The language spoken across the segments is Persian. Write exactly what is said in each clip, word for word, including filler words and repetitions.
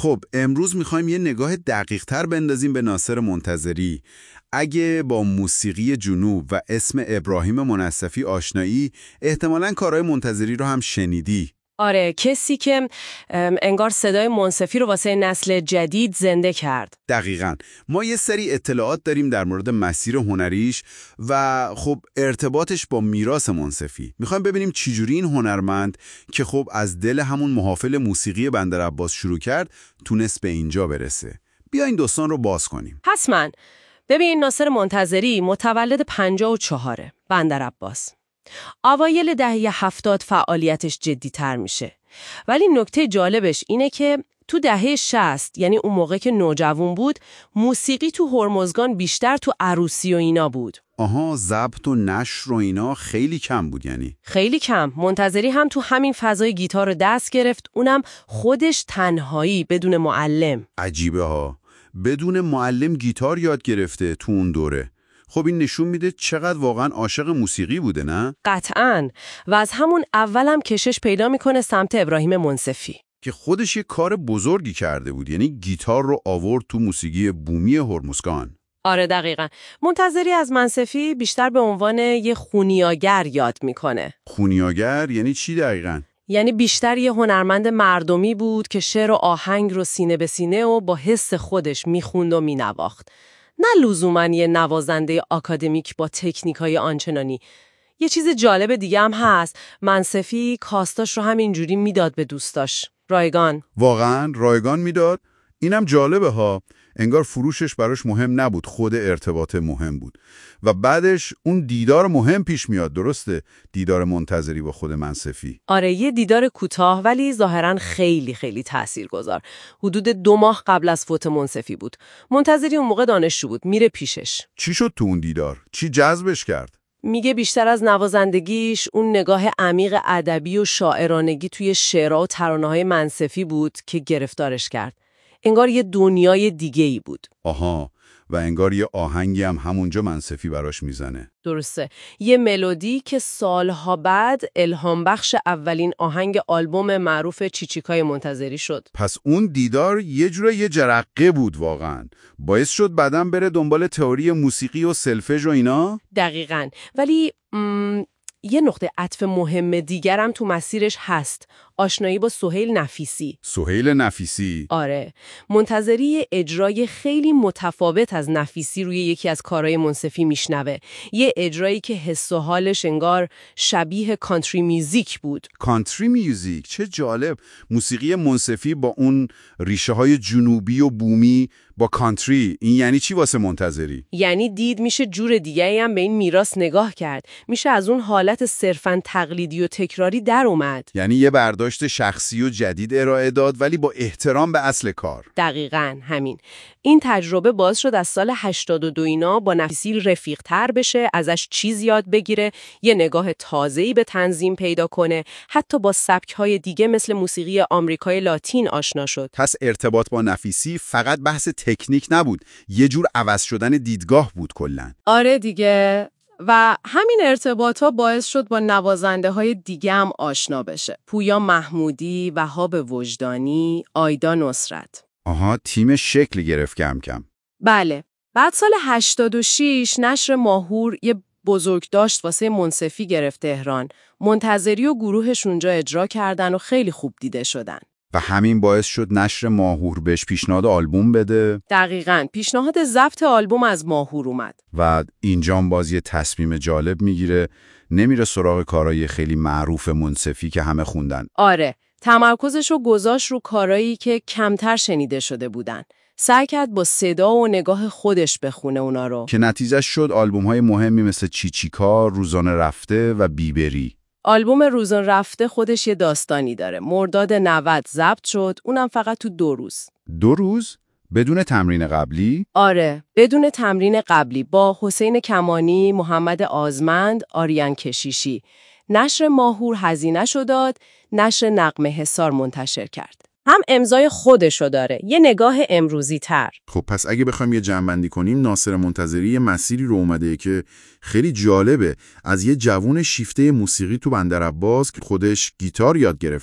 خب امروز میخوایم یه نگاه دقیق تر بندازیم به ناصر منتظری. اگه با موسیقی جنوب و اسم ابراهیم منصفی آشنایی، احتمالاً کارهای منتظری رو هم شنیدی. آره، کسی که انگار صدای منصفی رو واسه نسل جدید زنده کرد. دقیقاً. ما یه سری اطلاعات داریم در مورد مسیر هنریش و خب ارتباطش با میراث منصفی. میخوایم ببینیم چجوری این هنرمند که خب از دل همون محافل موسیقی بندرعباس شروع کرد تونست به اینجا برسه. بیا این داستان رو باز کنیم. حتماً. ببین، ناصر منتظری متولد پنجاه و چهاره، بندرعباس. اوایل دهه هفتاد فعالیتش جدی‌تر میشه. ولی نکته جالبش اینه که تو دهه شصت، یعنی اون موقع که نوجوان بود، موسیقی تو هرمزگان بیشتر تو عروسی و اینا بود. آها، ضبط و نشر و اینا خیلی کم بود یعنی. خیلی کم. منتظری هم تو همین فضای گیتار رو دست گرفت، اونم خودش تنهایی بدون معلم. عجیبه ها. بدون معلم گیتار یاد گرفته تو اون دوره. خب این نشون میده چقدر واقعا عاشق موسیقی بوده، نه؟ قطعاً. و از همون اولم کشش پیدا میکنه سمت ابراهیم منصفی که خودش یه کار بزرگی کرده بود، یعنی گیتار رو آورد تو موسیقی بومی هرمزگان. آره دقیقاً. منتظری از منصفی بیشتر به عنوان یه خونیاگر یاد میکنه. خونیاگر یعنی چی دقیقاً؟ یعنی بیشتر یه هنرمند مردمی بود که شعر و آهنگ رو سینه به سینه و با حس خودش میخوند و مینواخت. نه لزوماً یه نوازنده آکادمیک با تکنیکای آنچنانی. یه چیز جالب دیگه هم هست. منصفی کاستاش رو همینجوری میداد به دوستاش. رایگان. واقعاً رایگان میداد؟ اینم جالبه ها. انگار فروشش براش مهم نبود، خود ارتباط مهم بود. و بعدش اون دیدار مهم پیش میاد، درسته؟ دیدار منتظری با خود منصفی. آره، یه دیدار کوتاه ولی ظاهراً خیلی خیلی تاثیرگذار. حدود دو ماه قبل از فوت منصفی بود. منتظری اون موقع دانشجو بود، میره پیشش. چی شد تو اون دیدار؟ چی جذبش کرد؟ میگه بیشتر از نوازندگیش اون نگاه عمیق ادبی و شاعرانگی توی شعرها و ترانه‌های منصفی بود که گرفتارش کرد. انگار یه دنیای دیگه‌ای بود. آها، و انگار یه آهنگی هم همونجا منصفی براش میزنه. درسته. یه ملودی که سالها بعد الهام بخش اولین آهنگ آلبوم معروف چیچیکای منتظری شد. پس اون دیدار یه جوره یه جرقه بود واقعا. باعث شد بعدم بره دنبال تئوری موسیقی و سلفژ و اینا؟ دقیقاً. ولی م... یه نقطه عطف مهم دیگرم تو مسیرش هست. آشنایی با سهیل نفیسی. سهیل نفیسی؟ آره. منتظری اجرای خیلی متفاوت از نفیسی روی یکی از کارهای منصفی میشنوه. یه اجرایی که حس و حالش انگار شبیه کانتری میوزیک بود. کانتری میوزیک؟ چه جالب. موسیقی منصفی با اون ریشه های جنوبی و بومی با کانتری، این یعنی چی واسه منتظری؟ یعنی دید میشه جور دیگه‌ای هم به این میراث نگاه کرد. میشه از اون حالت صرفاً تقلیدی و تکراری در اومد. یعنی یه برداشت شخصی و جدید ارائه داد ولی با احترام به اصل کار. دقیقاً همین. این تجربه باعث شد از سال هشتاد و دو اینا با نفیسی رفیق تر بشه، ازش چیز یاد بگیره، یه نگاه تازه‌ای به تنظیم پیدا کنه، حتی با سبک‌های دیگه مثل موسیقی آمریکای لاتین آشنا شد. پس ارتباط با نفیسی فقط بحث تکنیک نبود، یه جور عوض شدن دیدگاه بود کلاً. آره دیگه. و همین ارتباطا باعث شد با نوازنده های دیگه هم آشنا بشه. پویا محمودی، وهاب وجدانی، آیدا نصرت. آها، تیم شکل گرفت کم کم. بله. بعد سال هشتاد و شش نشر ماهور یه بزرگداشت واسه منصفی گرفت تهران. منتظری و گروهش اونجا اجرا کردن و خیلی خوب دیده شدن. و همین باعث شد نشر ماهور بهش پیشنهاد آلبوم بده. دقیقاً. پیشنهاد ضبط آلبوم از ماهور اومد. و اینجام باز یه تصمیم جالب میگیره، نمیره سراغ کارهای خیلی معروف منصفی که همه خوندن. آره، تمرکزش رو گذاشت رو کارایی که کمتر شنیده شده بودن. سعی کرد با صدا و نگاه خودش بخونه اونا رو. که نتیجهش شد آلبوم‌های مهمی مثل چیچیکا، روزانه رفته و بیبری. آلبوم روزان رفته خودش یه داستانی داره. مرداد نود ضبط شد، اونم فقط تو دو روز. دو روز؟ بدون تمرین قبلی؟ آره، بدون تمرین قبلی، با حسین کمانی، محمد آزمند، آریان کشیشی. نشر ماهور هزینه‌شو داد، نشر نغمه حصار منتشر کرد. هم امضای خودشو داره، یه نگاه امروزی تر. خب پس اگه بخوایم یه جمع‌بندی کنیم، ناصر منتظری یه مسیری رو اومده که خیلی جالبه. از یه جوون شیفته موسیقی تو بندرعباس که خودش گیتار یاد گرفته،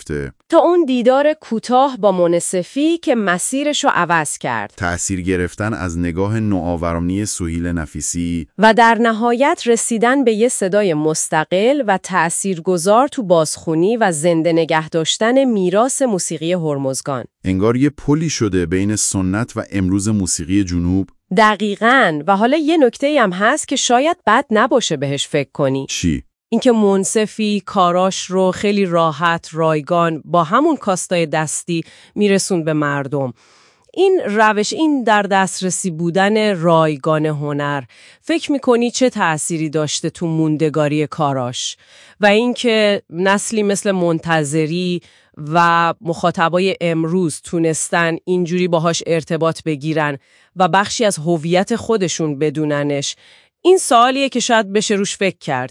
تا اون دیدار کوتاه با منصفی که مسیرشو عوض کرد. تأثیر گرفتن از نگاه نوآورانه سهیل نفیسی و در نهایت رسیدن به یه صدای مستقل و تأثیرگذار تو بازخوانی و زنده نگه داشتن میراث موسیقی هرمزگان. انگار یه پلی شده بین سنت و امروز موسیقی جنوب. دقیقاً. و حالا یه نکته‌ای هم هست که شاید بد نباشه بهش فکر کنی. چی؟ اینکه منصفی کاراش رو خیلی راحت، رایگان با همون کاستای دستی میرسون به مردم. این روش، این در دسترسی بودن رایگان هنر، فکر میکنی چه تأثیری داشته تو موندگاری کاراش؟ و اینکه نسلی مثل منتظری و مخاطبای امروز تونستن اینجوری باهاش ارتباط بگیرن و بخشی از هویت خودشون بدوننش، این سوالیه که شاید بشه روش فکر کرد.